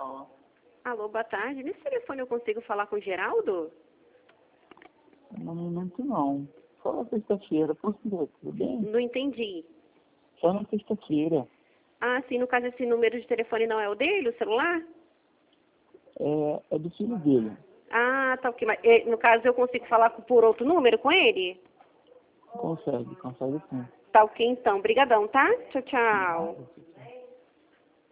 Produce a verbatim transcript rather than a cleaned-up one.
Alô, boa tarde. Nesse telefone eu consigo falar com o Geraldo? No momento não. Só na sexta-feira, por favor, tudo bem? Não entendi. Só na sexta-feira. Ah, sim, no caso esse número de telefone não é o dele, o celular? É, é do filho dele. Ah, tá ok. Mas, eh, no caso eu consigo falar com- por outro número com ele? Consegue, consegue sim. Tá ok então. Obrigadão, tá? Tchau, tchau.